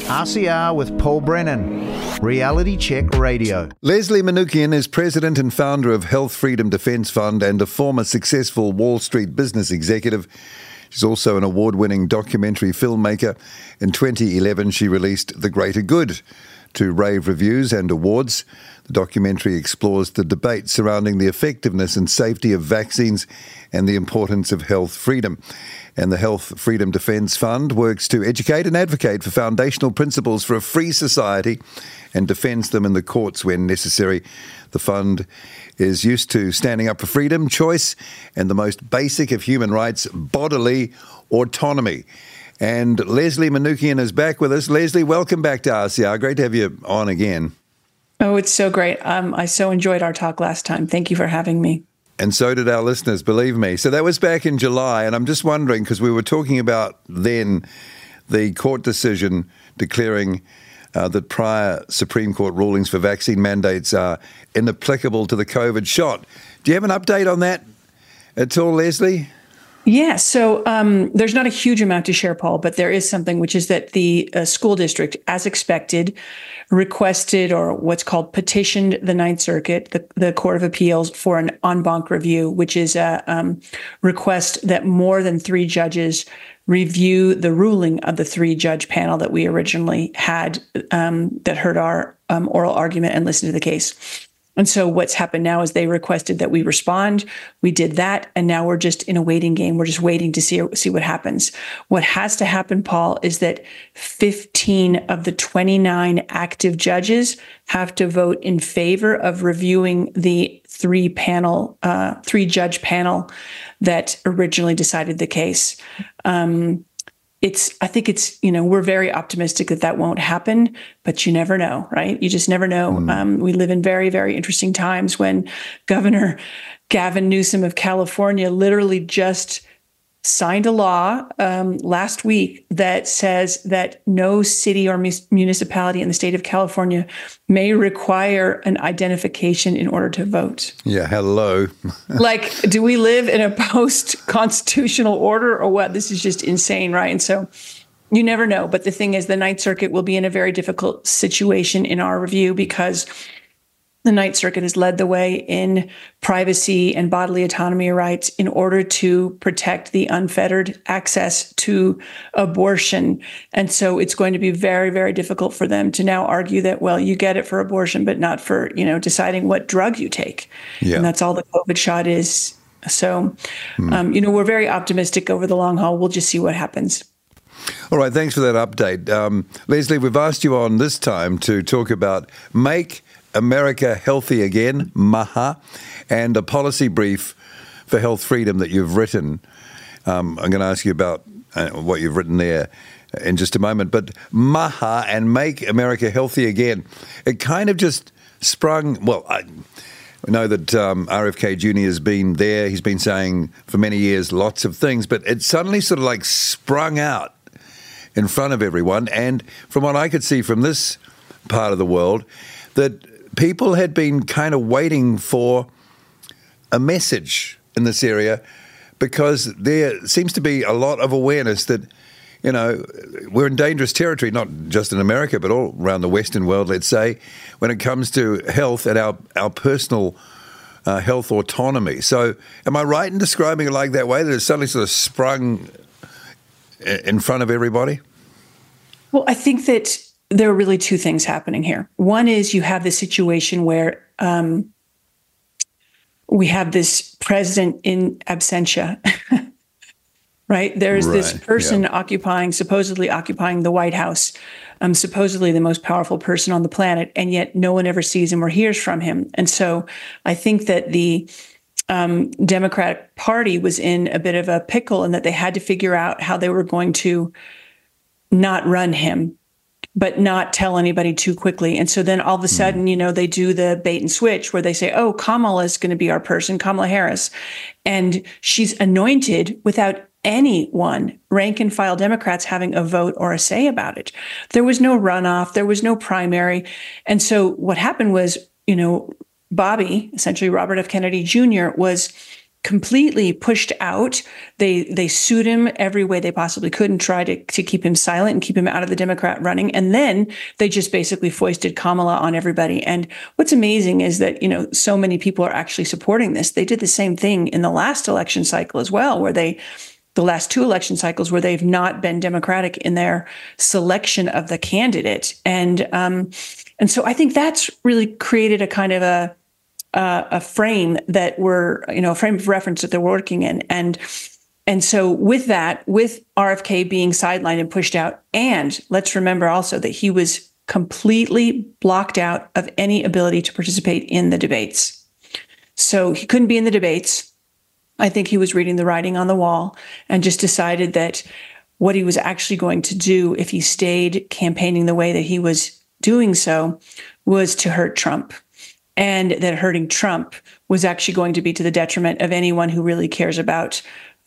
RCR with Paul Brennan, Reality Check Radio. Leslie Manookian is president and founder of Health Freedom Defence Fund and a former successful Wall Street business executive. She's also an award-winning documentary filmmaker. In 2011, she released The Greater Good to rave reviews and awards. The documentary explores the debate surrounding the effectiveness and safety of vaccines and the importance of health freedom. And the Health Freedom Defence Fund works to educate and advocate for foundational principles for a free society and defends them in the courts when necessary. The fund is used to standing up for freedom, choice, and the most basic of human rights, bodily autonomy. And Leslie Manookian is back with us. Leslie, welcome back to RCR. Great to have you on again. Oh, it's so great. I so enjoyed our talk last time. Thank you for having me. And so did our listeners, believe me. So that was back in July, and I'm just wondering, because we were talking about then the court decision declaring that prior Supreme Court rulings for vaccine mandates are inapplicable to the COVID shot. Do you have an update on that at all, Leslie? Yeah, so there's not a huge amount to share, Paul, but there is something, which is that the school district, as expected, requested or what's called petitioned the Ninth Circuit, the Court of Appeals, for an en banc review, which is a request that more than 3 judges review the ruling of the 3-judge panel that we originally had that heard our oral argument and listened to the case. And so what's happened now is they requested that we respond. We did that, and now we're just in a waiting game. We're just waiting to see what happens. What has to happen, Paul, is that 15 of the 29 active judges have to vote in favor of reviewing the 3-judge panel that originally decided the case. I think we're very optimistic that won't happen, but you never know, right? You just never know. We live in very, very interesting times when Governor Gavin Newsom of California literally just signed a law last week that says that no city or municipality in the state of California may require an identification in order to vote. Yeah, hello. Like, do we live in a post-constitutional order or what? This is just insane, right? And so you never know. But the thing is, the Ninth Circuit will be in a very difficult situation in our review because the Ninth Circuit has led the way in privacy and bodily autonomy rights in order to protect the unfettered access to abortion. And so it's going to be very, very difficult for them to now argue that, well, you get it for abortion, but not for, deciding what drug you take. Yeah. And that's all the COVID shot is. So, we're very optimistic over the long haul. We'll just see what happens. All right. Thanks for that update. Leslie, we've asked you on this time to talk about Make America Healthy Again, MAHA, and a policy brief for health freedom that you've written. I'm going to ask you about what you've written there in just a moment. But MAHA and Make America Healthy Again, it kind of just sprung, I know that RFK Jr. has been there. He's been saying for many years lots of things, but it suddenly sort of like sprung out in front of everyone. And from what I could see from this part of the world, that people had been kind of waiting for a message in this area because there seems to be a lot of awareness that, we're in dangerous territory, not just in America, but all around the Western world, let's say, when it comes to health and our personal health autonomy. So am I right in describing it like that way, that it suddenly sort of sprung in front of everybody? Well, I think that there are really 2 things happening here. One is you have this situation where we have this president in absentia, right? There's this person supposedly occupying the White House, supposedly the most powerful person on the planet, and yet no one ever sees him or hears from him. And so I think that the Democratic Party was in a bit of a pickle and that they had to figure out how they were going to not run him, but not tell anybody too quickly. And so then all of a sudden, they do the bait and switch where they say, oh, Kamala is going to be our person, Kamala Harris. And she's anointed without anyone, rank and file Democrats, having a vote or a say about it. There was no runoff. There was no primary. And so what happened was, Bobby, essentially Robert F. Kennedy Jr., was completely pushed out. They sued him every way they possibly could and tried to keep him silent and keep him out of the Democrat running. And then they just basically foisted Kamala on everybody. And what's amazing is that, so many people are actually supporting this. They did the same thing in the last election cycle as well, where the last 2 election cycles where they've not been Democratic in their selection of the candidate. And so I think that's really created a kind of a frame that a frame of reference that they're working in. And so with that, with RFK being sidelined and pushed out, and let's remember also that he was completely blocked out of any ability to participate in the debates. So he couldn't be in the debates. I think he was reading the writing on the wall and just decided that what he was actually going to do if he stayed campaigning the way that he was doing so was to hurt Trump. And that hurting Trump was actually going to be to the detriment of anyone who really cares about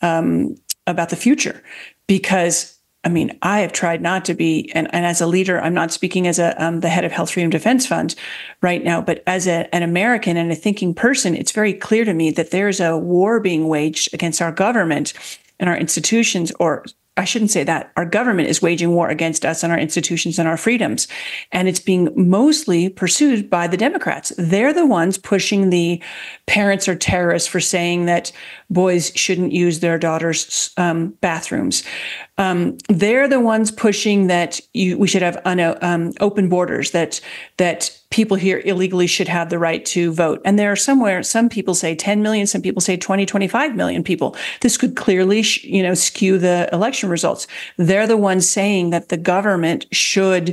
the future. Because, I have tried not to be, and as a leader, I'm not speaking as the head of Health Freedom Defense Fund right now, but as an American and a thinking person, it's very clear to me that there's a war being waged against our government and our institutions, or I shouldn't say that. Our government is waging war against us and our institutions and our freedoms. And it's being mostly pursued by the Democrats. They're the ones pushing the parents are terrorists for saying that boys shouldn't use their daughters' bathrooms. They're the ones pushing that we should have open borders, that people here illegally should have the right to vote. And there are some people say 10 million, some people say 20, 25 million people. This could clearly, skew the election results. They're the ones saying that the government should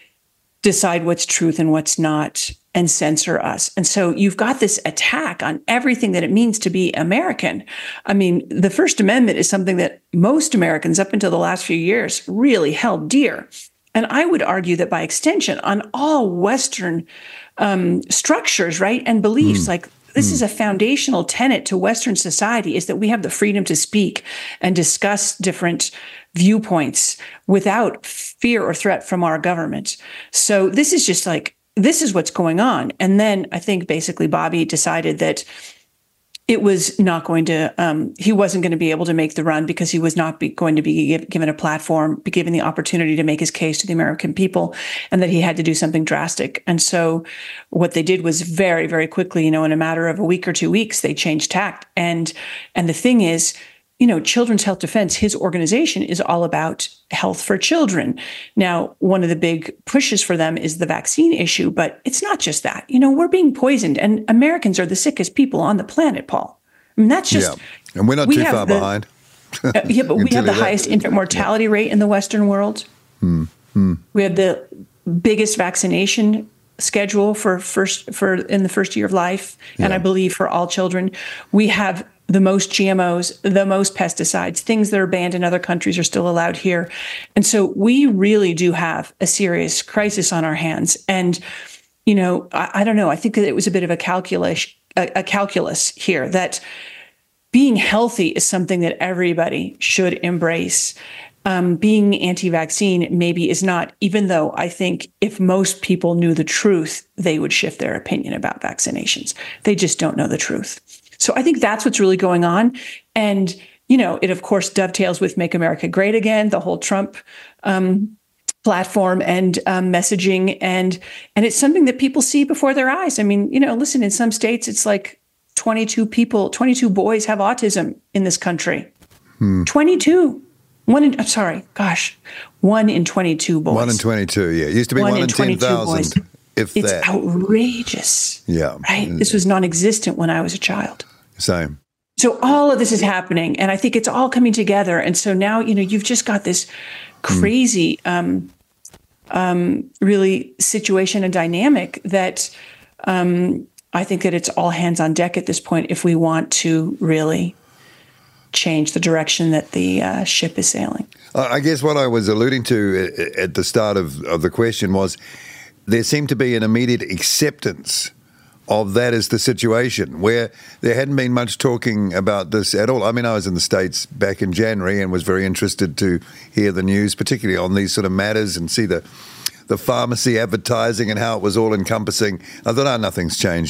decide what's truth and what's not and censor us. And so you've got this attack on everything that it means to be American. The First Amendment is something that most Americans up until the last few years really held dear. And I would argue that by extension on all Western structures, right, and beliefs, this is a foundational tenet to Western society, is that we have the freedom to speak and discuss different viewpoints without fear or threat from our government. So this is just this is what's going on. And then I think basically Bobby decided that it was not going to, he wasn't going to be able to make the run because he was not going to be given a platform, be given the opportunity to make his case to the American people, and that he had to do something drastic. And so what they did was very, very quickly, in a matter of a week or 2 weeks, they changed tact. And the thing is, Children's Health Defense, his organization, is all about health for children. Now, one of the big pushes for them is the vaccine issue, but it's not just that. We're being poisoned, and Americans are the sickest people on the planet, Paul. That's just... Yeah, and we're not too far behind. But we have the highest infant mortality rate in the Western world. We have the biggest vaccination schedule for in the first year of life, and I believe for all children. We have the most GMOs, the most pesticides, things that are banned in other countries are still allowed here. And so we really do have a serious crisis on our hands. And, I don't know, I think that it was a bit of a calculus here, that being healthy is something that everybody should embrace. Being anti-vaccine maybe is not, even though I think if most people knew the truth, they would shift their opinion about vaccinations. They just don't know the truth. So I think that's what's really going on. And, it, of course, dovetails with Make America Great Again, the whole Trump platform and messaging. And it's something that people see before their eyes. Listen, in some states, it's like 22 boys have autism in this country. 22. 1 in 22 boys. 1 in 22, yeah. It used to be 1 in 10,000. It's outrageous. Yeah. Right? This was non-existent when I was a child. Same. So all of this is happening, and I think it's all coming together. And so now, you've just got this crazy, really situation and dynamic that I think that it's all hands on deck at this point if we want to really change the direction that the ship is sailing. I guess what I was alluding to at the start of the question was there seemed to be an immediate acceptance of that as the situation, where there hadn't been much talking about this at all. I was in the States back in January and was very interested to hear the news, particularly on these sort of matters, and see the pharmacy advertising and how it was all encompassing. I thought, nothing's changed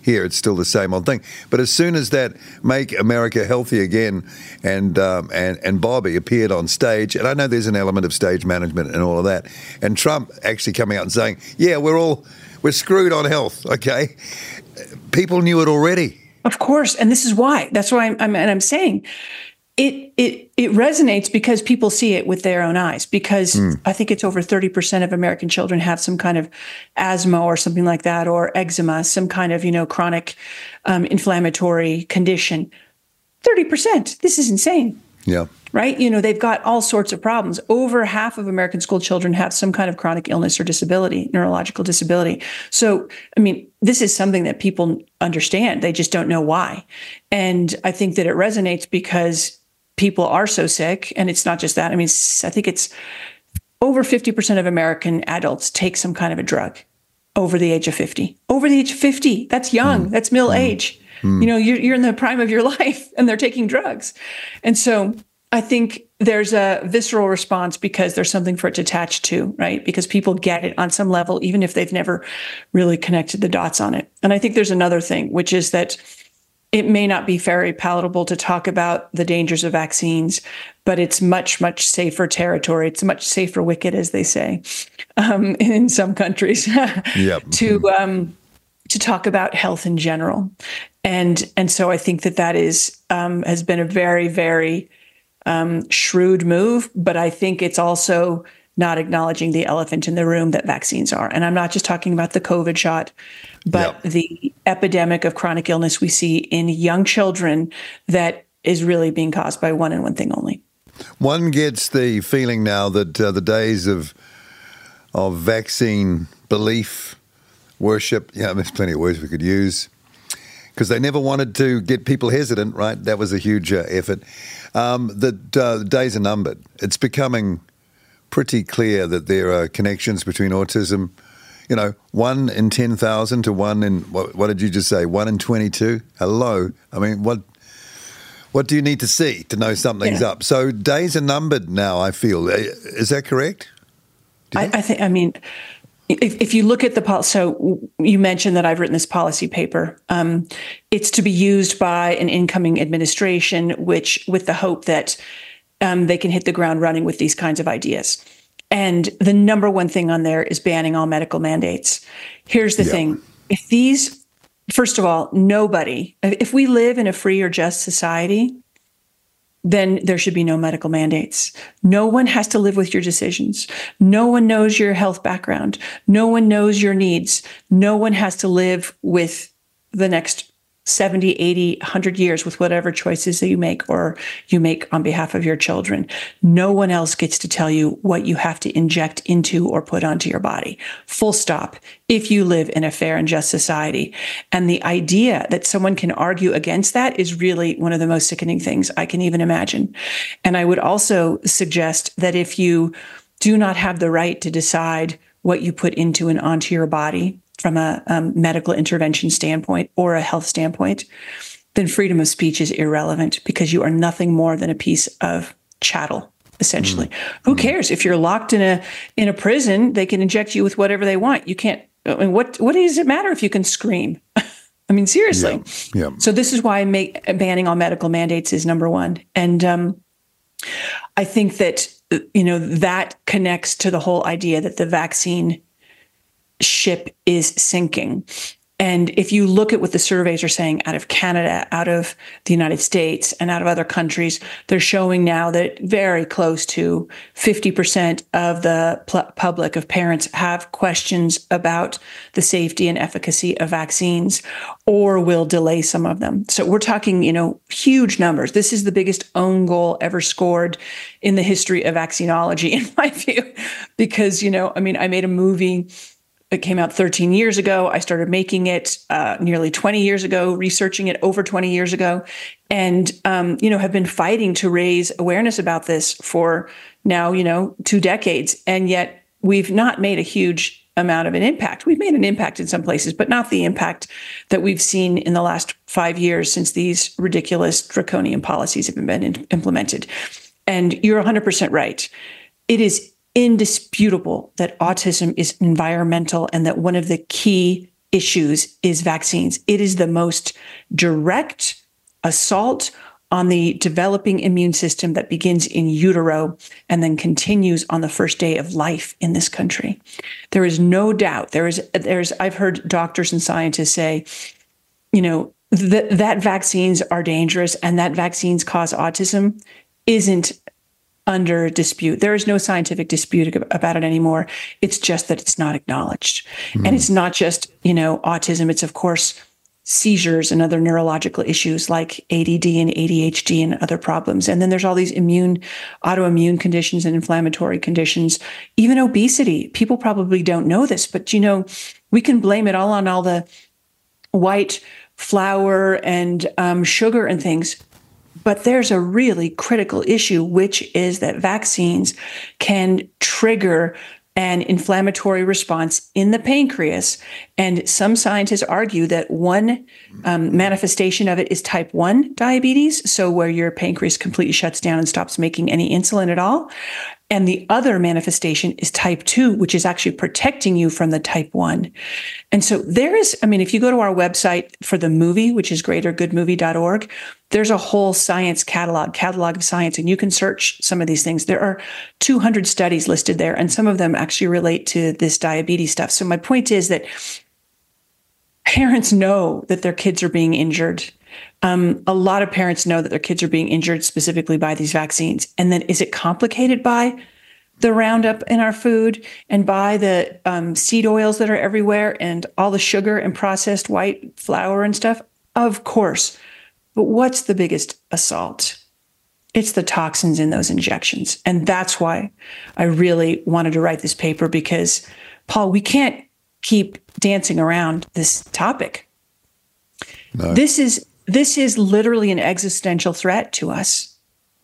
here. It's still the same old thing. But as soon as that Make America Healthy Again and Bobby appeared on stage, and I know there's an element of stage management and all of that, and Trump actually coming out and saying, yeah, we're screwed on health, okay? People knew it already. Of course, and this is why. That's why I'm saying it resonates because people see it with their own eyes. Because I think it's over 30% of American children have some kind of asthma or something like that, or eczema, some kind of chronic inflammatory condition. 30%. This is insane. Yeah. Right? They've got all sorts of problems. Over half of American school children have some kind of chronic illness or disability, neurological disability. So, this is something that people understand. They just don't know why. And I think that it resonates because people are so sick. And it's not just that. I think it's over 50% of American adults take some kind of a drug over the age of 50. Over the age of 50. That's young. That's middle age. You're in the prime of your life and they're taking drugs. And so I think there's a visceral response because there's something for it to attach to, right? Because people get it on some level, even if they've never really connected the dots on it. And I think there's another thing, which is that it may not be very palatable to talk about the dangers of vaccines, but it's much, much safer territory. It's much safer wicket, as they say, in some countries, to talk about health in general. And so I think that is has been a very, very shrewd move, but I think it's also not acknowledging the elephant in the room that vaccines are. And I'm not just talking about the COVID shot, but the epidemic of chronic illness we see in young children that is really being caused by one and one thing only. One gets the feeling now that the days of vaccine belief, worship, there's plenty of words we could use, because they never wanted to get people hesitant, right? That was a huge effort. The days are numbered. It's becoming pretty clear that there are connections between autism, 1 in 10,000 to 1 in, what did you just say, 1 in 22? Hello. What do you need to see to know something's up? So days are numbered now, I feel. Is that correct? I think, if you look at so you mentioned that I've written this policy paper. It's to be used by an incoming administration, with the hope that they can hit the ground running with these kinds of ideas. And the number one thing on there is banning all medical mandates. Here's the thing. First of all, if we live in a free or just society, then there should be no medical mandates. No one has to live with your decisions. No one knows your health background. No one knows your needs. No one has to live with the next 70, 80, 100 years with whatever choices that you make or you make on behalf of your children. No one else gets to tell you what you have to inject into or put onto your body. Full stop. If you live in a fair and just society. And the idea that someone can argue against that is really one of the most sickening things I can even imagine. And I would also suggest that if you do not have the right to decide what you put into and onto your body, from a medical intervention standpoint or a health standpoint, then freedom of speech is irrelevant because you are nothing more than a piece of chattel, essentially. Who cares? If you're locked in a prison, they can inject you with whatever they want. You can't, what does it matter if you can scream? Seriously. Yeah. So this is why banning all medical mandates is number one. And I think that, that connects to the whole idea that the vaccine ship is sinking. And if you look at what the surveys are saying out of Canada, out of the United States, and out of other countries, they're showing now that very close to 50% of the public, of parents, have questions about the safety and efficacy of vaccines or will delay some of them. So we're talking, huge numbers. This is the biggest own goal ever scored in the history of vaccinology, in my view, because, I made a movie. It came out 13 years ago. I started making it nearly 20 years ago, researching it over 20 years ago, and, have been fighting to raise awareness about this for now, 2 decades. And yet we've not made a huge amount of an impact. We've made an impact in some places, but not the impact that we've seen in the last 5 years since these ridiculous draconian policies have been implemented. And you're 100% right. It is indisputable that autism is environmental and that one of the key issues is vaccines. It is the most direct assault on the developing immune system that begins in utero and then continues on the first day of life in this country. There is no doubt. I've heard doctors and scientists say, that vaccines are dangerous and that vaccines cause autism isn't under dispute. There is no scientific dispute about it anymore. It's just that it's not acknowledged. And it's not just, autism. It's, of course, seizures and other neurological issues like ADD and ADHD and other problems. And then there's all these autoimmune conditions and inflammatory conditions, even obesity. People probably don't know this, but, we can blame it all on all the white flour and sugar and things. But there's a really critical issue, which is that vaccines can trigger an inflammatory response in the pancreas. And some scientists argue that one manifestation of it is type 1 diabetes, so where your pancreas completely shuts down and stops making any insulin at all. And the other manifestation is type 2, which is actually protecting you from the type 1. And so if you go to our website for the movie, which is greatergoodmovie.org, there's a whole science catalog of science, and you can search some of these things. There are 200 studies listed there, and some of them actually relate to this diabetes stuff. So my point is that parents know that their kids are being injured. A lot of parents know that their kids are being injured specifically by these vaccines. And then is it complicated by the Roundup in our food and by the seed oils that are everywhere and all the sugar and processed white flour and stuff? Of course. But what's the biggest assault? It's the toxins in those injections. And that's why I really wanted to write this paper, because, Paul, we can't keep dancing around this topic. No. This is literally an existential threat to us.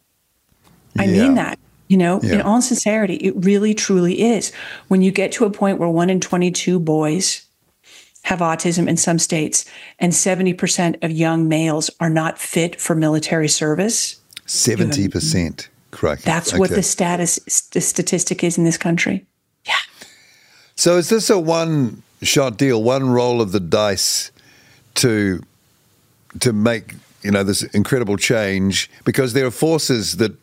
I mean that, in all sincerity, it really, truly is. When you get to a point where 1 in 22 boys have autism in some states and 70% of young males are not fit for military service. 70%, correct. That's what the statistic is in this country. Yeah. So is this a one-shot deal, one roll of the dice to make, this incredible change? Because there are forces that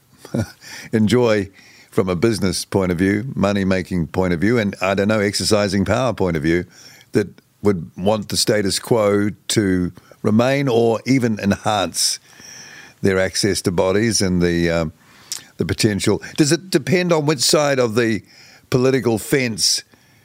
enjoy, from a business point of view, money-making point of view, and, exercising power point of view, that would want the status quo to remain or even enhance their access to bodies and the potential. Does it depend on which side of the political fence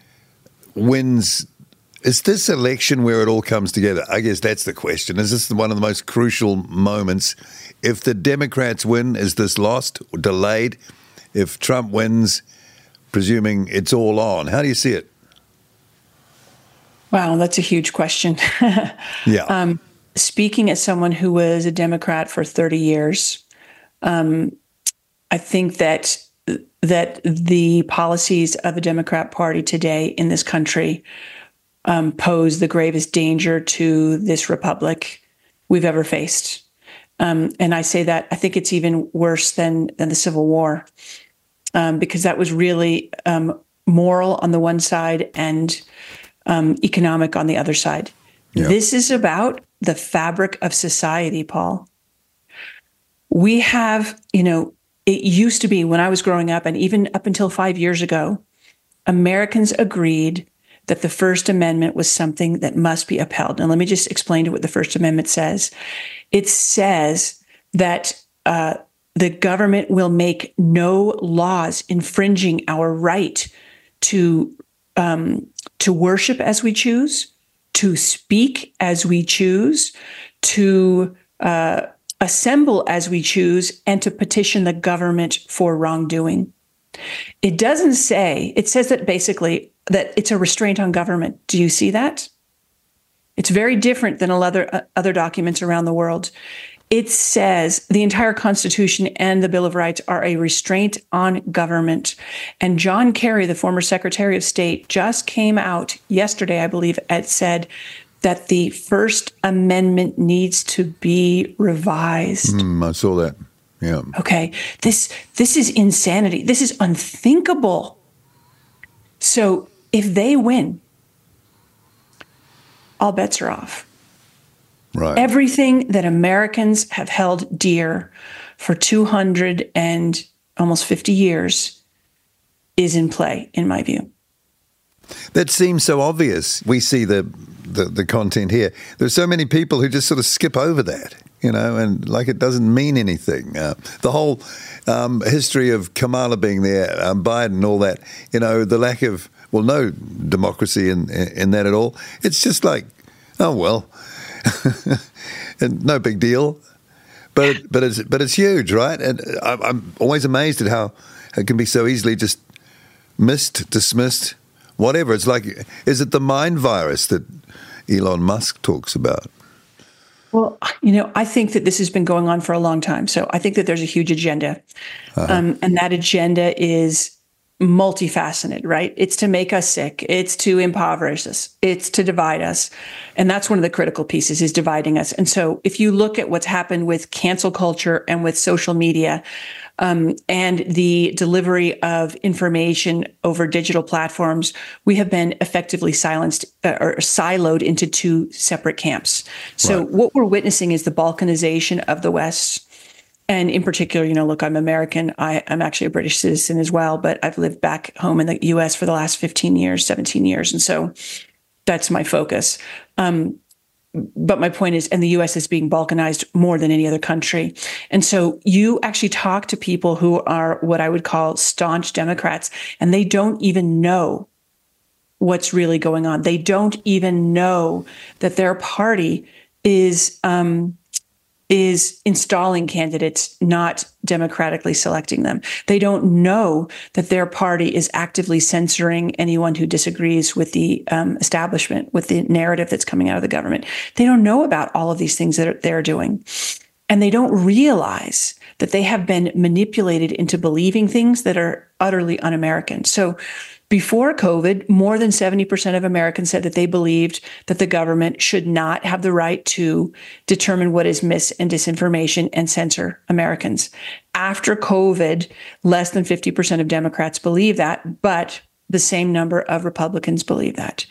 wins? Is this election where it all comes together? I guess that's the question. Is this one of the most crucial moments? If the Democrats win, is this lost or delayed? If Trump wins, presuming it's all on, how do you see it? Wow, that's a huge question. Yeah. Speaking as someone who was a Democrat for 30 years, I think that the policies of the Democrat Party today in this country pose the gravest danger to this republic we've ever faced. And I say that I think it's even worse than the Civil War, because that was really moral on the one side and economic on the other side. Yeah. This is about the fabric of society, Paul. We have, it used to be when I was growing up, and even up until 5 years ago, Americans agreed that the First Amendment was something that must be upheld. Now, let me just explain to what the First Amendment says. It says that the government will make no laws infringing our right to worship as we choose, to speak as we choose, to assemble as we choose, and to petition the government for wrongdoing. It doesn't say, it says that basically that it's a restraint on government. Do you see that? It's very different than other documents around the world. It says the entire Constitution and the Bill of Rights are a restraint on government. And John Kerry, the former Secretary of State, just came out yesterday, I believe, and said that the First Amendment needs to be revised. I saw that. Yeah. Okay. This is insanity. This is unthinkable. So if they win, all bets are off. Right. Everything that Americans have held dear for 200 and almost 50 years is in play, in my view. That seems so obvious. We see the content here. There's so many people who just sort of skip over that, and like it doesn't mean anything. The whole history of Kamala being there, Biden, all that, the lack of, no democracy in that at all. It's just like, oh, well, and no big deal. But it's huge, right? And I'm always amazed at how it can be so easily just missed, dismissed, whatever. It's like, is it the mind virus that Elon Musk talks about? Well, I think that this has been going on for a long time. So I think that there's a huge agenda. And that agenda is multifaceted, right? It's to make us sick. It's to impoverish us. It's to divide us. And that's one of the critical pieces, is dividing us. And so if you look at what's happened with cancel culture and with social media, and the delivery of information over digital platforms, we have been effectively silenced or siloed into two separate camps. So what we're witnessing is the balkanization of the West. And in particular, look, I'm American. I'm actually a British citizen as well, but I've lived back home in the U.S. for the last 15 years, 17 years. And so that's my focus. But my point is, and the U.S. is being balkanized more than any other country. And so you actually talk to people who are what I would call staunch Democrats, and they don't even know what's really going on. They don't even know that their party is installing candidates, not democratically selecting them. They don't know that their party is actively censoring anyone who disagrees with the establishment, with the narrative that's coming out of the government. They don't know about all of these things that they're doing. And they don't realize that they have been manipulated into believing things that are utterly un-American. So before COVID, more than 70% of Americans said that they believed that the government should not have the right to determine what is mis and disinformation and censor Americans. After COVID, less than 50% of Democrats believe that, but the same number of Republicans believe that.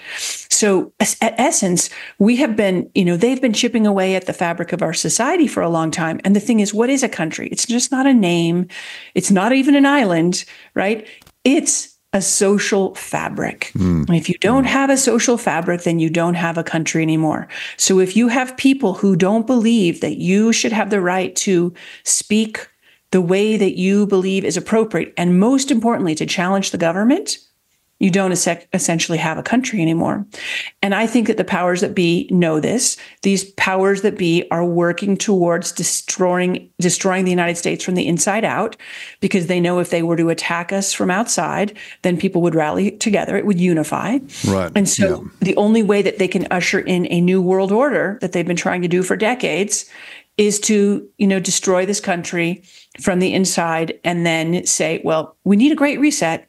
So at essence, we have been, they've been chipping away at the fabric of our society for a long time. And the thing is, what is a country? It's just not a name. It's not even an island, right? It's a social fabric. And if you don't have a social fabric, then you don't have a country anymore. So if you have people who don't believe that you should have the right to speak the way that you believe is appropriate, and most importantly, to challenge the government, you don't essentially have a country anymore. And I think that the powers that be know this. These powers that be are working towards destroying the United States from the inside out, because they know if they were to attack us from outside, then people would rally together. It would unify. Right. And so the only way that they can usher in a new world order that they've been trying to do for decades is to, destroy this country from the inside and then say, well, we need a great reset.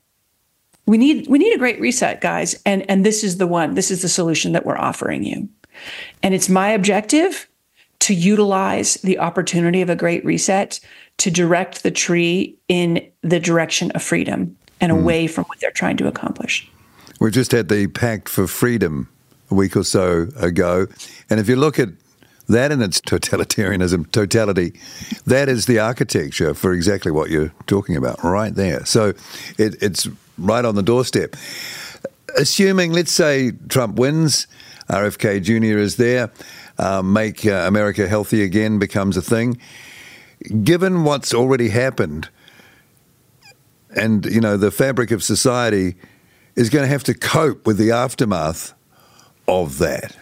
We need a great reset, guys. And this is the solution that we're offering you. And it's my objective to utilize the opportunity of a great reset to direct the tree in the direction of freedom and away from what they're trying to accomplish. We've just had the Pact for Freedom a week or so ago. And if you look at that in its totalitarianism, totality, that is the architecture for exactly what you're talking about right there. So it's right on the doorstep. Assuming, let's say, Trump wins, RFK Jr. is there, make America healthy again becomes a thing. Given what's already happened, and, the fabric of society is going to have to cope with the aftermath of that.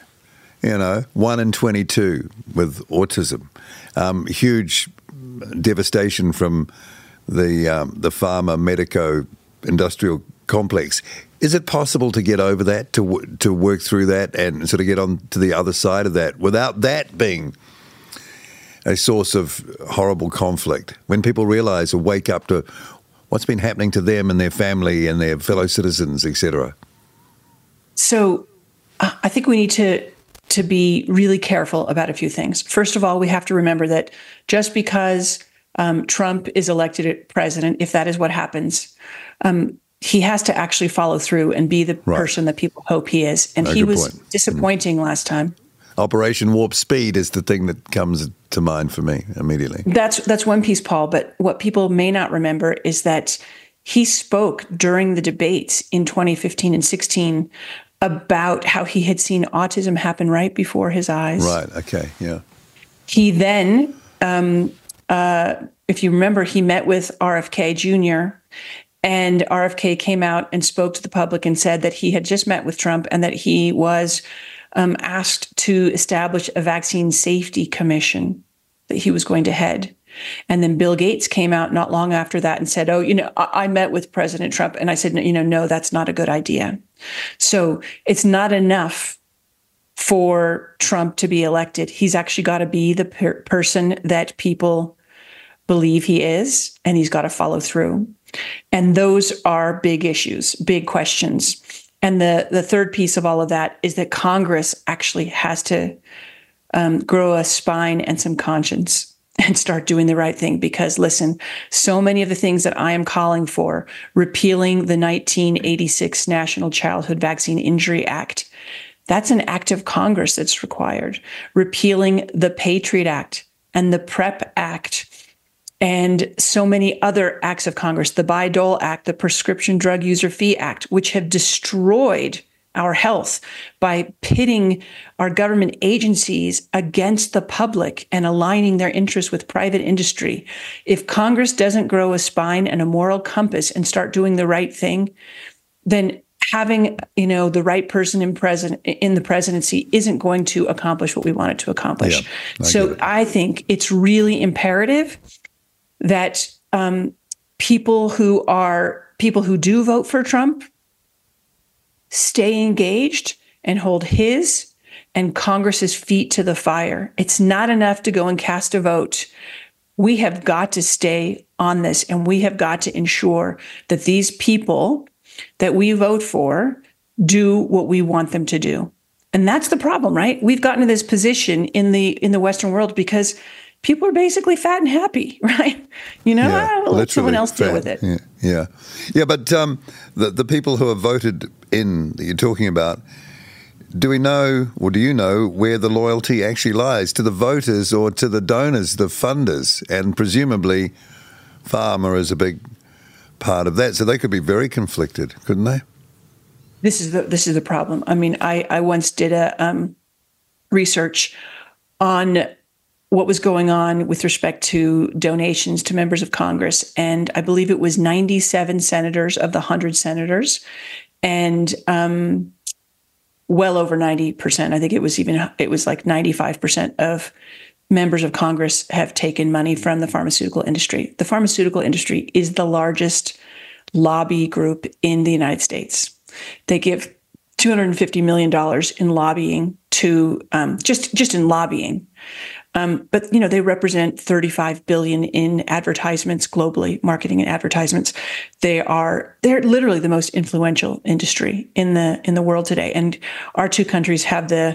1 in 22 with autism, huge devastation from the pharma medico industrial complex. Is it possible to get over that, to work through that and sort of get on to the other side of that without that being a source of horrible conflict? When people realize or wake up to what's been happening to them and their family and their fellow citizens, etc. So I think we need to be really careful about a few things. First of all, we have to remember that just because Trump is elected president, if that is what happens, he has to actually follow through and be the person that people hope he is. And he was disappointing last time. Operation Warp Speed is the thing that comes to mind for me immediately. That's one piece, Paul. But what people may not remember is that he spoke during the debates in 2015 and 16 about how he had seen autism happen right before his eyes. Right. Okay. Yeah. He then, if you remember, he met with RFK Jr., and RFK came out and spoke to the public and said that he had just met with Trump and that he was asked to establish a vaccine safety commission that he was going to head. And then Bill Gates came out not long after that and said, oh, I met with President Trump. And I said, no, that's not a good idea. So it's not enough for Trump to be elected. He's actually got to be the person that people believe he is, and he's got to follow through. And those are big issues, big questions. And the third piece of all of that is that Congress actually has to grow a spine and some conscience and start doing the right thing. Because listen, so many of the things that I am calling for, repealing the 1986 National Childhood Vaccine Injury Act, that's an act of Congress that's required. Repealing the Patriot Act and the PrEP Act and so many other acts of Congress, the Bayh-Dole Act, the Prescription Drug User Fee Act, which have destroyed our health by pitting our government agencies against the public and aligning their interests with private industry. If Congress doesn't grow a spine and a moral compass and start doing the right thing, then having, the right person in the presidency isn't going to accomplish what we want it to accomplish. Yeah, so I think it's really imperative that people who do vote for Trump stay engaged and hold his and Congress's feet to the fire. It's not enough to go and cast a vote. We have got to stay on this, and we have got to ensure that these people that we vote for do what we want them to do. And that's the problem, right? We've gotten to this position in the Western world because people are basically fat and happy, right? Let someone else deal with it. Yeah. But the people who have voted in that you're talking about, do you know where the loyalty actually lies? To the voters or to the donors, the funders? And presumably pharma is a big part of that. So they could be very conflicted, couldn't they? This is the problem. I mean, I once did a research on what was going on with respect to donations to members of Congress. And I believe it was 97 senators of the 100 senators, and well over 90%. I think it was like 95% of members of Congress have taken money from the pharmaceutical industry. The pharmaceutical industry is the largest lobby group in the United States. They give $250 million in lobbying to just in lobbying. But they represent $35 billion in advertisements globally, marketing and advertisements. They're literally the most influential industry in the world today. And our two countries have yeah,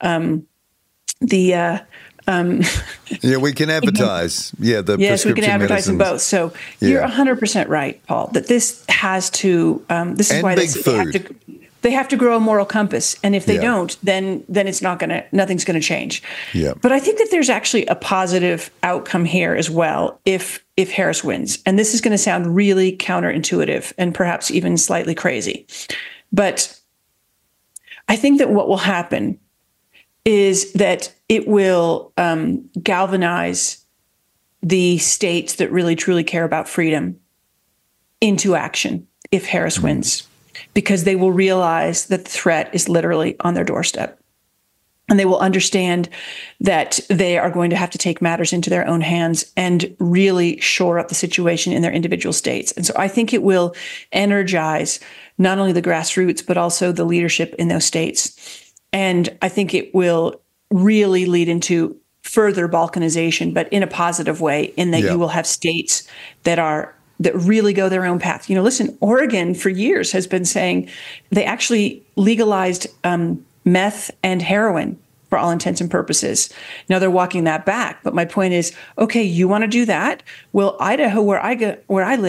we can advertise. Yes, we can advertise in both. So you're 100% right, Paul. That this has to. This is why they have to grow a moral compass, and if they don't, then nothing's gonna change. Yeah. But I think that there's actually a positive outcome here as well if Harris wins, and this is going to sound really counterintuitive and perhaps even slightly crazy, but I think that what will happen is that it will galvanize the states that really truly care about freedom into action if Harris wins. Because they will realize that the threat is literally on their doorstep. And they will understand that they are going to have to take matters into their own hands and really shore up the situation in their individual states. And so I think it will energize not only the grassroots, but also the leadership in those states. And I think it will really lead into further balkanization, but in a positive way, in that you will have states that really go their own path. Listen, Oregon for years has been saying they actually legalized meth and heroin for all intents and purposes. Now they're walking that back. But my point is, okay, you want to do that? Well, Idaho, where I live,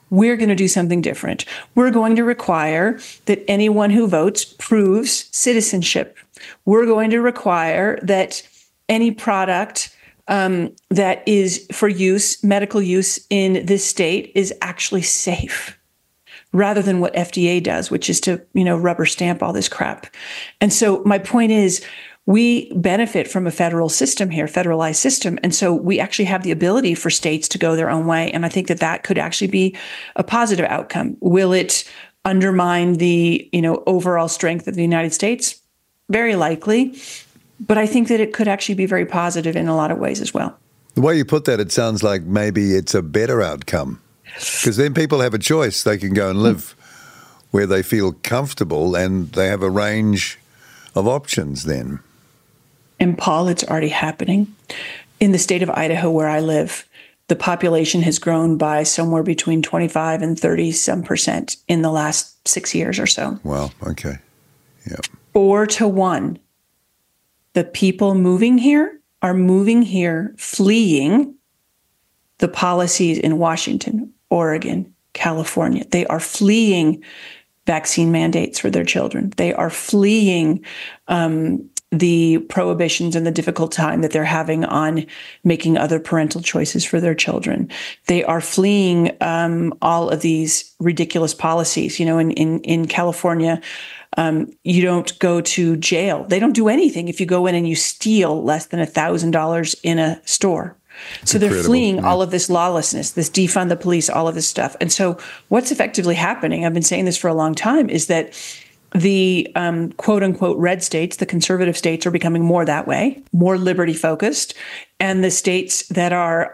we're going to do something different. We're going to require that anyone who votes proves citizenship. We're going to require that any product that is for use, medical use in this state, is actually safe, rather than what FDA does, which is to, rubber stamp all this crap. And so my point is, we benefit from a federal system here, federalized system. And so we actually have the ability for states to go their own way. And I think that could actually be a positive outcome. Will it undermine the, overall strength of the United States? Very likely. But I think that it could actually be very positive in a lot of ways as well. The way you put that, it sounds like maybe it's a better outcome, because then people have a choice. They can go and live where they feel comfortable, and they have a range of options then. And Paul, it's already happening. In the state of Idaho, where I live, the population has grown by somewhere between 25 and 30% in the last 6 years or so. Wow. Okay. Yeah. 4-1. The people moving here are moving here, fleeing the policies in Washington, Oregon, California. They are fleeing vaccine mandates for their children. They are fleeing the prohibitions and the difficult time that they're having on making other parental choices for their children. They are fleeing all of these ridiculous policies. In California, you don't go to jail. They don't do anything if you go in and you steal less than $1,000 in a store. So they're fleeing all of this lawlessness, this defund the police, all of this stuff. And so what's effectively happening, I've been saying this for a long time, is that the quote unquote red states, the conservative states, are becoming more that way, more liberty focused. And the states that are,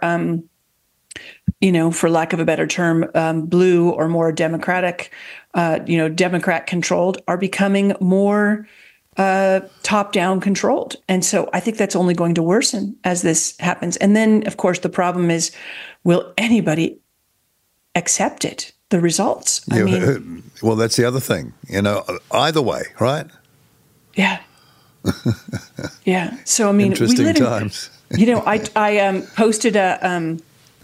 for lack of a better term, blue or more democratic, Democrat controlled, are becoming more top down controlled. And so I think that's only going to worsen as this happens. And then, of course, the problem is, will anybody accept it? The results. Well, that's the other thing, either way, right? Yeah. Yeah. So, interesting we live times. I posted a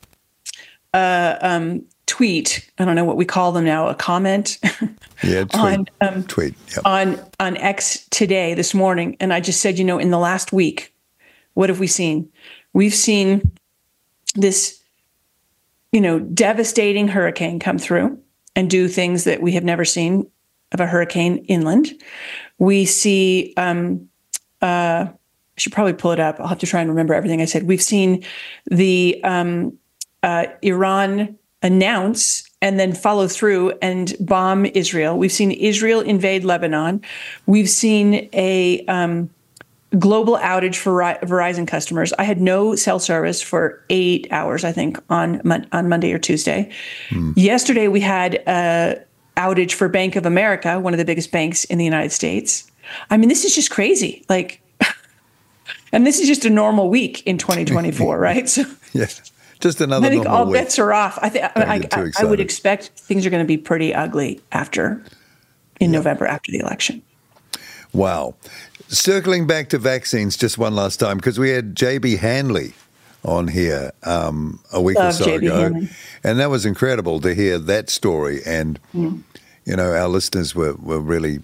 tweet. I don't know what we call them now, a comment. Yeah, tweet. Tweet. Yep. On X today, this morning. And I just said, in the last week, what have we seen? We've seen this devastating hurricane come through and do things that we have never seen of a hurricane inland. We see, I should probably pull it up. I'll have to try and remember everything I said. We've seen the Iran announce and then follow through and bomb Israel. We've seen Israel invade Lebanon. We've seen a global outage for Verizon customers. I had no cell service for 8 hours, I think, on Monday or Tuesday. Yesterday, we had an outage for Bank of America, one of the biggest banks in the United States. This is just crazy. And this is just a normal week in 2024, right? So, yeah, just another. I think all week. Bets are off. I would expect things are going to be pretty ugly in November after the election. Wow. Circling back to vaccines just one last time, because we had J.B. Handley on here a week or so ago. Handley. And that was incredible to hear that story. And, our listeners were really,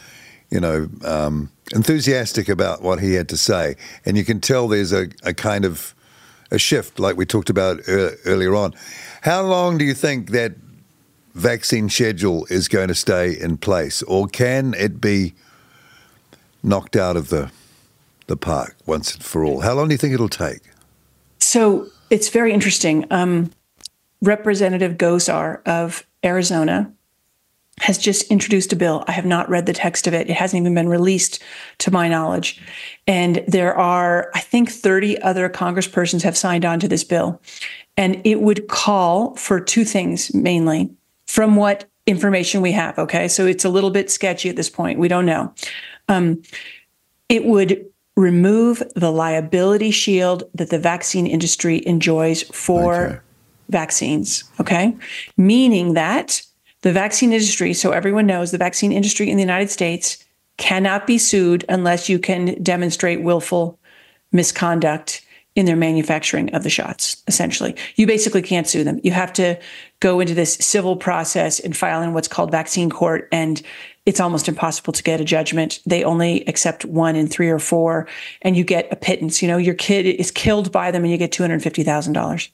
enthusiastic about what he had to say. And you can tell there's a kind of a shift, like we talked about earlier on. How long do you think that vaccine schedule is going to stay in place? Or can it be knocked out of the park once and for all? How long do you think it'll take? So it's very interesting. Representative Gosar of Arizona has just introduced a bill. I have not read the text of it. It hasn't even been released to my knowledge. And there are, I think, 30 other congresspersons have signed on to this bill. And it would call for two things mainly from what information we have. Okay. So it's a little bit sketchy at this point. We don't know. It would remove the liability shield that the vaccine industry enjoys for vaccines. Okay. Meaning that the vaccine industry, so everyone knows, the vaccine industry in the United States cannot be sued unless you can demonstrate willful misconduct in their manufacturing of the shots, essentially. You basically can't sue them. You have to go into this civil process and file in what's called vaccine court, and it's almost impossible to get a judgment. They only accept 1 in 3 or 4, and you get a pittance. Your kid is killed by them and you get $250,000.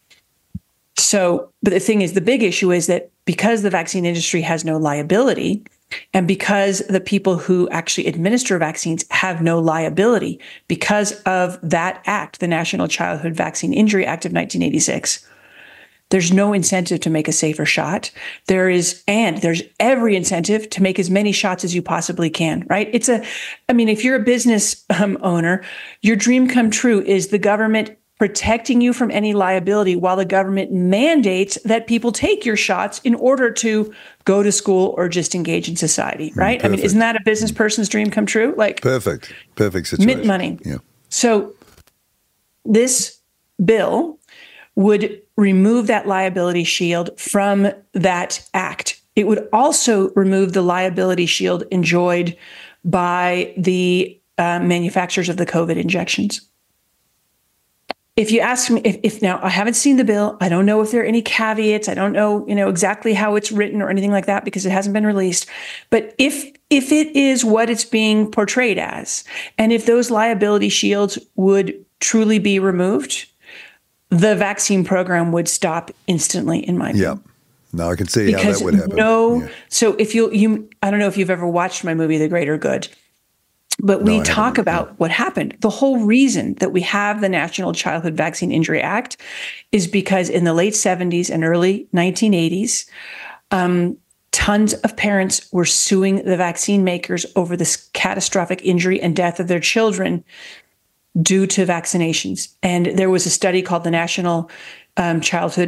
So, but the thing is, the big issue is that because the vaccine industry has no liability, and because the people who actually administer vaccines have no liability because of that act, the National Childhood Vaccine Injury Act of 1986, there's no incentive to make a safer shot. There's every incentive to make as many shots as you possibly can, right? If you're a business owner, your dream come true is the government protecting you from any liability while the government mandates that people take your shots in order to go to school or just engage in society, right? Perfect. Isn't that a business person's dream come true? Perfect situation. Mint money. Yeah. So this bill would remove that liability shield from that act. It would also remove the liability shield enjoyed by the manufacturers of the COVID injections. If you ask me, if now I haven't seen the bill, I don't know if there are any caveats. I don't know, exactly how it's written or anything like that because it hasn't been released. But if it is what it's being portrayed as, and if those liability shields would truly be removed, the vaccine program would stop instantly, in my view. Yeah. No, I can see how that would happen. So if you, I don't know if you've ever watched my movie, The Greater Good. But we talk about what happened. The whole reason that we have the National Childhood Vaccine Injury Act is because in the late 70s and early 1980s, tons of parents were suing the vaccine makers over this catastrophic injury and death of their children due to vaccinations. And there was a study called the National Childhood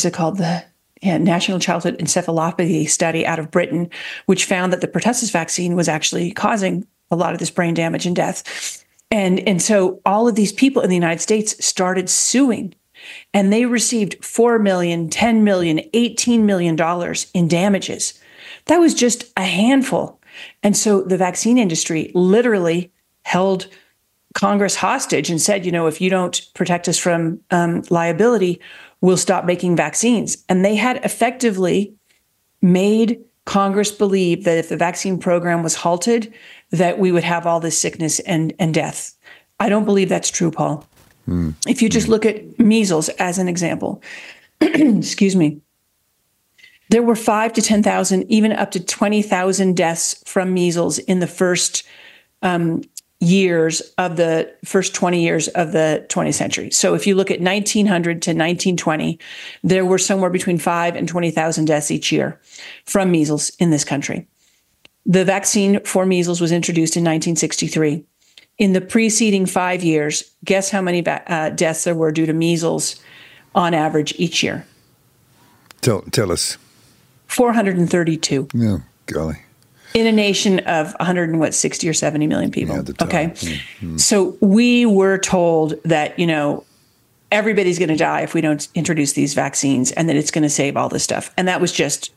Encephalopathy Study out of Britain, which found that the pertussis vaccine was actually causing a lot of this brain damage and death. And so all of these people in the United States started suing, and they received $4 million, $10 million, $18 million in damages. That was just a handful. And so the vaccine industry literally held Congress hostage and said, if you don't protect us from liability, we'll stop making vaccines. And they had effectively made Congress believe that if the vaccine program was halted, that we would have all this sickness and death. I don't believe that's true, Paul. If you just look at measles as an example, excuse me, there were 5,000 to 10,000, even up to 20,000 deaths from measles in the first 20 years of the 20th century. So if you look at 1900 to 1920, there were somewhere between 5,000 and 20,000 deaths each year from measles in this country. The vaccine for measles was introduced in 1963. In the preceding 5 years, guess how many deaths there were due to measles on average each year? Tell us. 432. Yeah, golly. In a nation of 60 or 70 million people. Yeah, at the time. Okay. Mm-hmm. So we were told that, everybody's going to die if we don't introduce these vaccines and that it's going to save all this stuff. And that was just,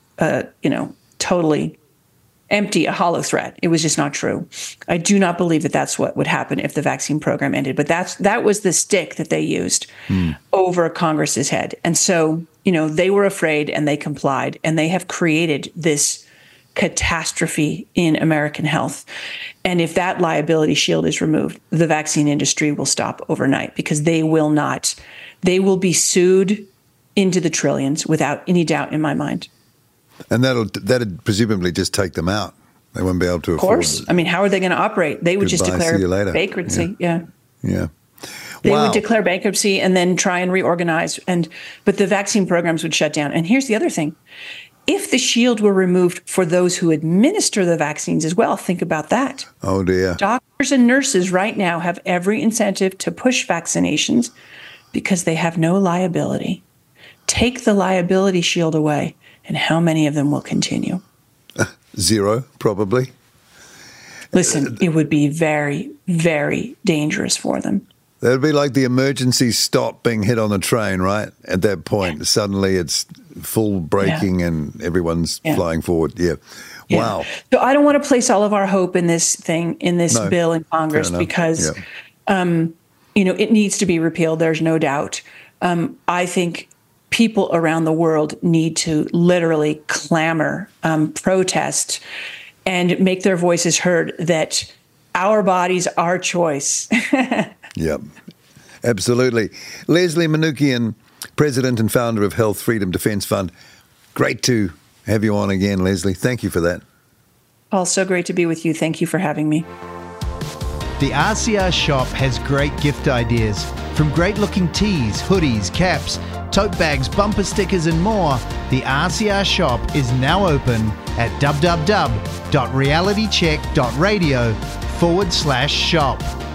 totally empty, a hollow threat. It was just not true. I do not believe that that's what would happen if the vaccine program ended. But that was the stick that they used over Congress's head. And so, they were afraid and they complied, and they have created this catastrophe in American health. And if that liability shield is removed, the vaccine industry will stop overnight because they will be sued into the trillions without any doubt in my mind. And that'd presumably just take them out. They won't be able to afford it. Of course. How are they going to operate? They would just declare bankruptcy. Yeah. They would declare bankruptcy and then try and reorganize. But the vaccine programs would shut down. And here's the other thing. If the shield were removed for those who administer the vaccines as well, think about that. Oh, dear. Doctors and nurses right now have every incentive to push vaccinations because they have no liability. Take the liability shield away, and how many of them will continue? Zero, probably. Listen, it would be very, very dangerous for them. That would be like the emergency stop being hit on the train, right? At that point, suddenly it's full braking and everyone's flying forward. Yeah. Wow. So I don't want to place all of our hope in this bill in Congress because, it needs to be repealed. There's no doubt. I think people around the world need to literally clamor, protest, and make their voices heard that our bodies, our choice. Yep, absolutely. Leslie Manookian, President and founder of Health Freedom Defence Fund. Great to have you on again, Leslie. Thank you for that. Also great to be with you. Thank you for having me. The RCR shop has great gift ideas. From great-looking tees, hoodies, caps, tote bags, bumper stickers and more, the RCR shop is now open at www.realitycheck.radio/shop.